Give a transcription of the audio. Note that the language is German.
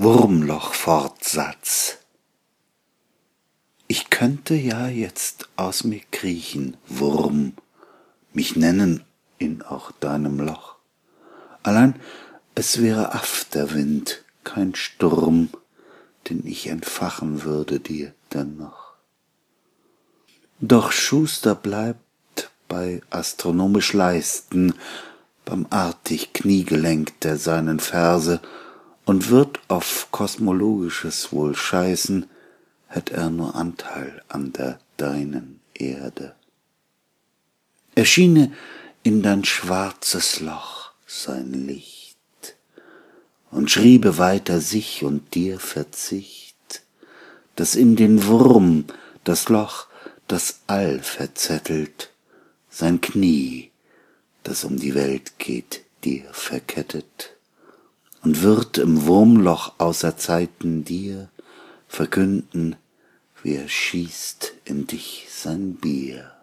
Wurmloch-Fortsatz. Ich könnte ja jetzt aus mir kriechen, Wurm, mich nennen in auch deinem Loch. Allein es wäre Afterwind, kein Sturm, den ich entfachen würde dir dennoch. Doch Schuster bleibt bei astronomisch Leisten, beim artig Kniegelenk der seinen Verse und wird auf kosmologisches wohl scheißen, hätt er nur Anteil an der deinen Erde. Er schiene in dein schwarzes Loch sein Licht und schriebe weiter sich und dir Verzicht, das in den Wurm, das Loch, das All verzettelt, sein Knie, das um die Welt geht, dir verkettet, und wird im Wurmloch außer Zeiten dir verkünden, wer schießt in dich sein Bier.